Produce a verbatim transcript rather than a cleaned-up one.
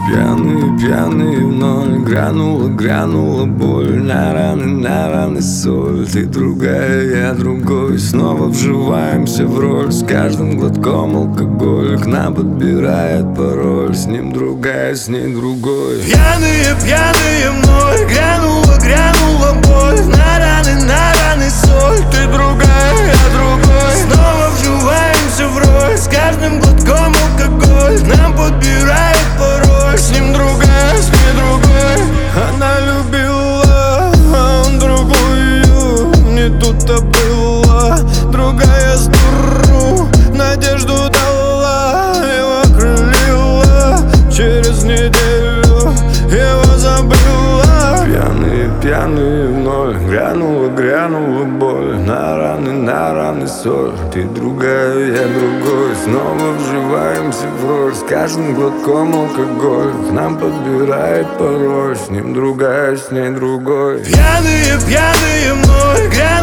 Пьяные, пьяные вновь грянула, грянула боль. На раны, на раны соль. Ты другая, я другой. Снова вживаемся в роль. С каждым глотком алкоголь к нам подбирает пароль. С ним другая, с ней другой. Пьяные, пьяные вновь грянула, грянула боль. На раны, на раны соль. Ты другая, я другой. Снова вживаемся в роль. С каждым глотком алкоголь к нам подбирает пароль. С ним другая, с ней другой. Она любила, а он другую. Не тут-то было. Другая с дуру надежду дала. Его окрылила. Через неделю его забыла. Пьяные, пьяные вновь грянула, грянула боль. На раны, на раны соль. Ты другая, я другой. Снова вживаемся в роль. С каждым глотком алкоголь к нам подбирает пароль. С ним другая, с ней другой. Пьяные, пьяные вновь грянула.